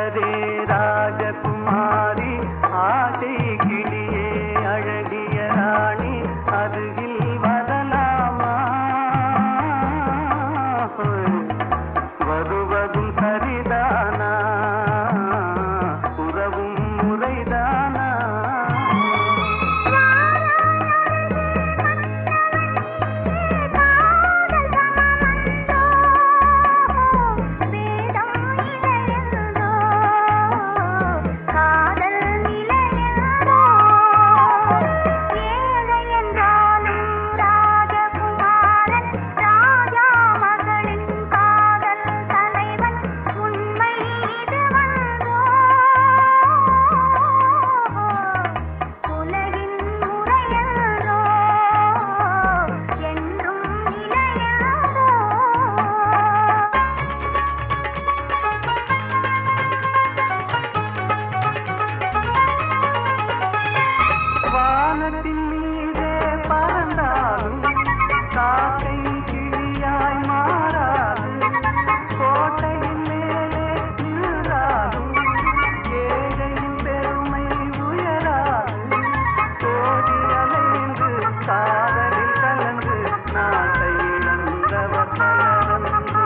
மலரே ராஜகுமாரி ஆசை கிளியே அழகிய ராணி அருகில் வரலாமா வருவதும் சரிதானா உறவும் முறைதானா வானத்தின் மீதே பறந்தாலும் காக்கை கிளியாய் மாறாது கோட்டையின் மேலே நின்றாலும் ஏழையின் பெருமை உயராது கோடி அலைந்து காதலில் கலந்து நாட்டை இழந்தவர் பலரன்றோ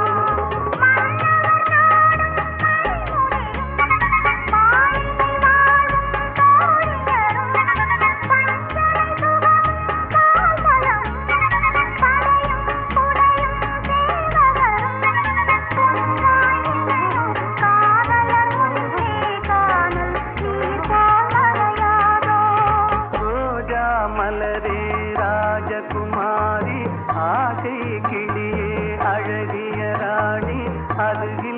மலரே ராஜகுமாரி ஆசை கிளியே அழகிய ராணி அருகில்